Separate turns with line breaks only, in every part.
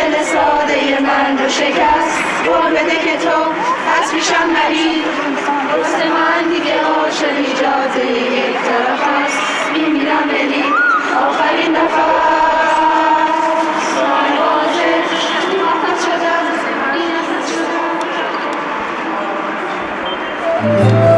دل ساده من رو شکست. قول بده که تو از پیشم نری، درست من دیگه عاشق اجازه یک طرف هست. میمیرم ولی آخرین نفس. من واضح نفس شدم، این نفس شدم.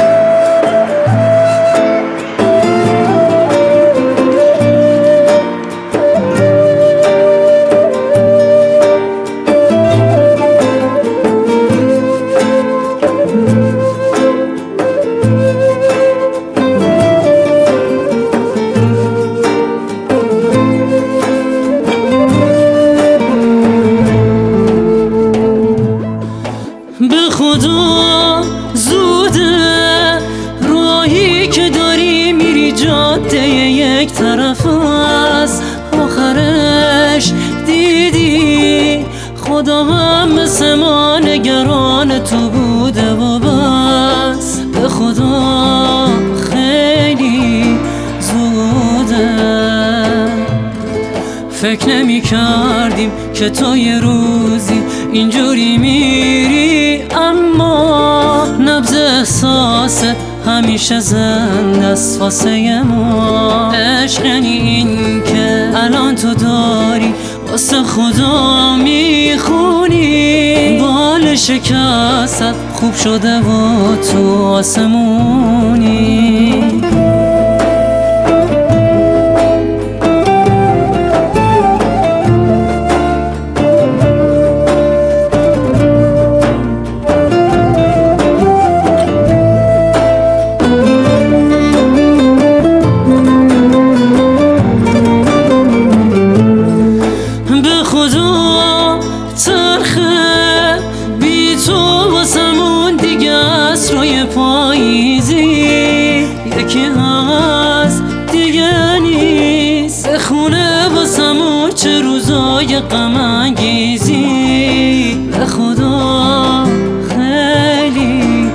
به خدا زوده راهی که داری میری جاده یک طرف است. آخرش دیدی خدا هم مثل ما نگران تو بوده و بس. به خدا خیلی زوده، فکر نمی کردیم که تو یه روزی اینجوری میری، اما نبض احساست همیشه زنده است واسه ما. عشق یعنی این که الان تو داری واسه خدا میخونی، بال شکست خوب شده و تو آسمونی. یکی هست دیگه نیست، بخونه واسمون چه روزای غم انگیزی. به خدا خیلی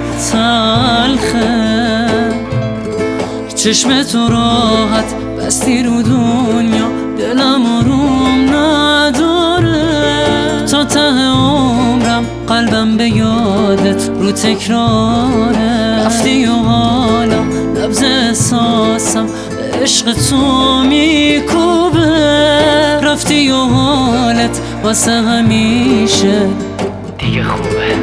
تلخه چشم تو راحت بستی رو دنیا، دلم آروم نداره. تا ته عمرم قلبم به یادت رو تکراره. رفتی و حالا نبض احساسم به عشق تو میکوبه. رفتی و حالت واسه همیشه دیگه خوبه.